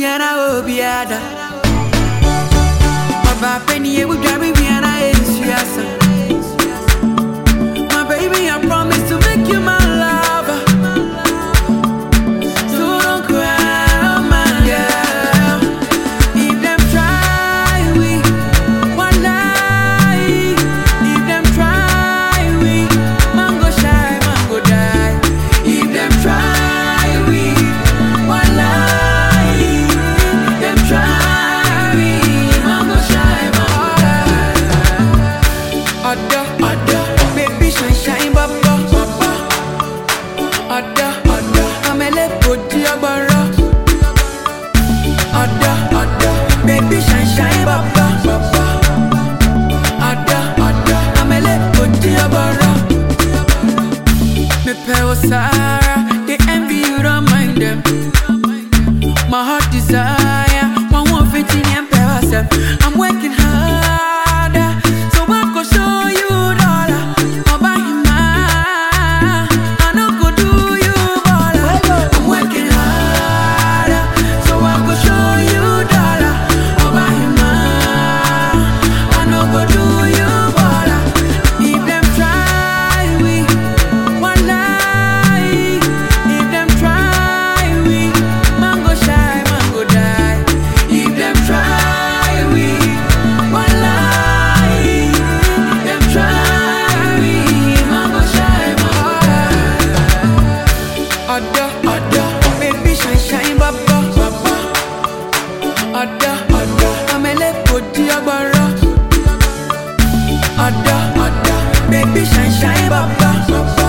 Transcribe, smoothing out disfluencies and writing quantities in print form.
and I will be ada. My penny will drive me and I is yes. My baby, I promise to make you my lover. So don't cry, my girl. If them try, we one night. If them try, we mango shy, mango die. If them try, we one night. If them try, we mango shy, mango die. Ada, baby shine shine baba, baba. Ada, amele poti agbara. Ada, baby shine shine baba, baba. Ada, amele poti agbara. Me pay Sarah, they envy you, don't mind them. My heart desire, one more fitting and pay myself. I'm working harder, so I could show you dollar. I'll buy you mine, I know go do you baller. I'm working harder, so I could show you dollar. I'll buy you mine, I know go do you baller. If them try, we one night. If them try, we mango shy, mango die. If them try, we one night. If them try, we mango shy, mango die. Ada, baby shine shine baba, baba. Ada, amele poti agbara. Ada, baby shine shine baba, baba.